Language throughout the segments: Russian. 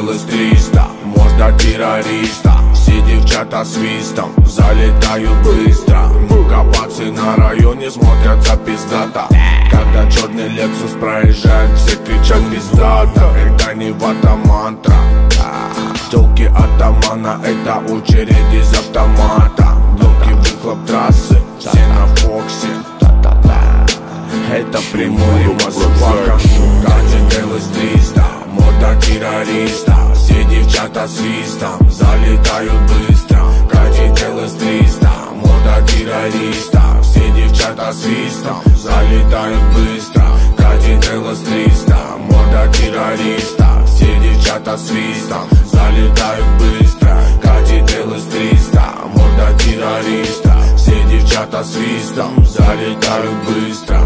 из 300, морда террориста. Все девчата свистом залетают быстро. Ну-ка, пацы на районе смотрятся пиздато. Когда черный Лексус проезжает, все кричат пиздата. Это не вата мантра. Телки атамана, это очередь из автомата. Громкий выхлоп трассы, все на Фоксе. Это прямой мазафака. Катя из 300, морда террориста. Все девчата свистом залетают быстро. Катя из 300, морда террориста. Все девчата свистом залетают быстро. Катя из 300, морда террориста. Все девчата свистом залетают быстро. Катя из 300, морда террориста. Все девчата свистом залетают быстро.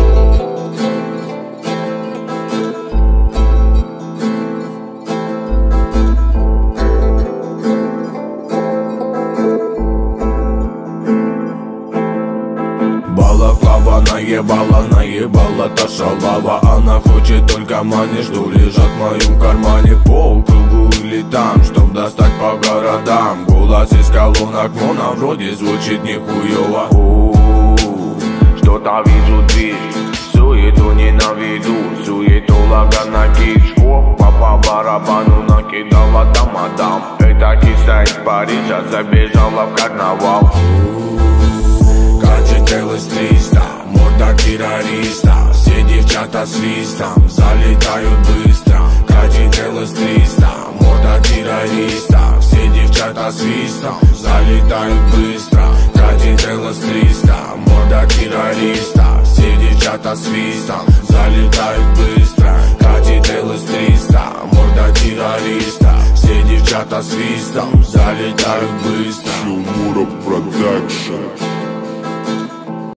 Балаклава наебала та шалава. Она хочет только мани, что лежат в моем кармане. По кругу или там, чтоб достать по городам. Голос из колонок моно вроде звучит нихуёво. Что-то вижу движ, суету ненавиду. Суетолога на киш. Опа по барабану накидала тамадам. Это киса из Парижа забежала в карнавал. Катя из 300, морда террориста. Все девчата свистом залетают быстро. Катя из 300, морда террориста. Все девчата свистом залетают быстро. Катя из 300, морда террориста. Все девчата свистом залетают быстро. Катя из 300, морда террориста. Все девчата свистом залетают быстро. Филмура Продакшн.